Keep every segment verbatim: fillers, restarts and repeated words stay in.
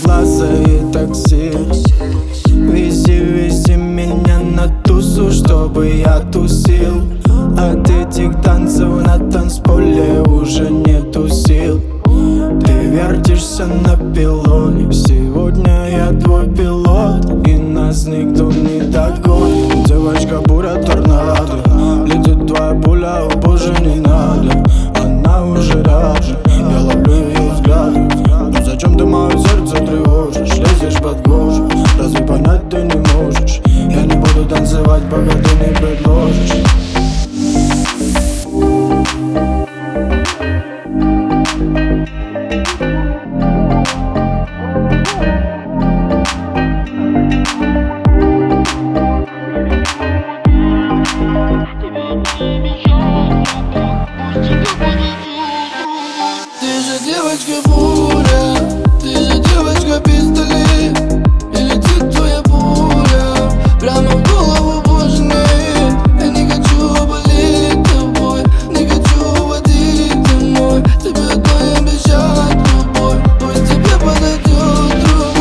глаза и такси. Вези, вези меня на тусу, чтобы я тусил. От этих танцев на танцполе уже нету сил. Ты вертишься на пилоне, сегодня я твой пилот, и нас никто не догонит. Девочка буря торнадо, летит твоя пуля, о боже, не надо. Она уже рядом, я ловлю ее взгляды. Ну зачем ты мое сердце тревожишь, лезешь под кожу? Разве понять ты не можешь? Я не буду танцевать, пока ты не предложишь. Ты же девочка буря, ты же девочка пистолет, и летит твоя пуля прямо в голову, боже, нет. Я не хочу болеть тобой, не хочу водить домой. Тебе одно я обещаю любовь, пусть тебе подойдет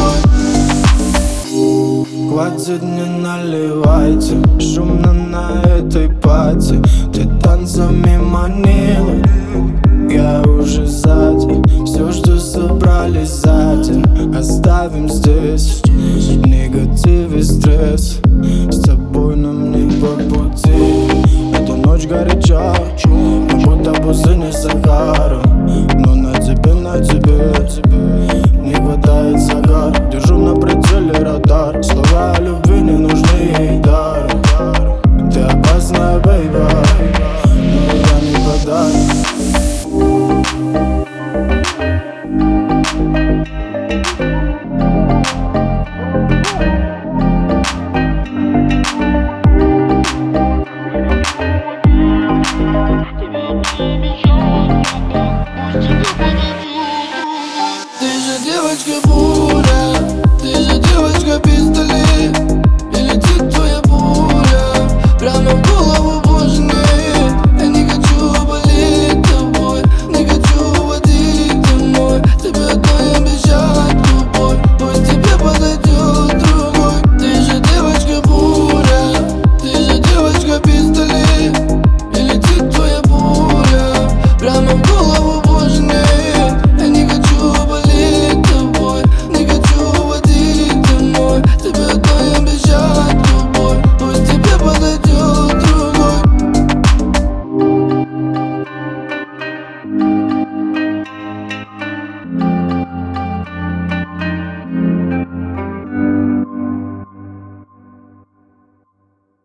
другой. Хватит, не наливайте, шумно на этой пати. Ты танцами манила, я уже сзади. Все, что собрали за день, оставим здесь. Негатив и стресс, с тобой нам не по пути. Эта ночь горяча, как будто пустыня Сахара. Но на тебе, на тебе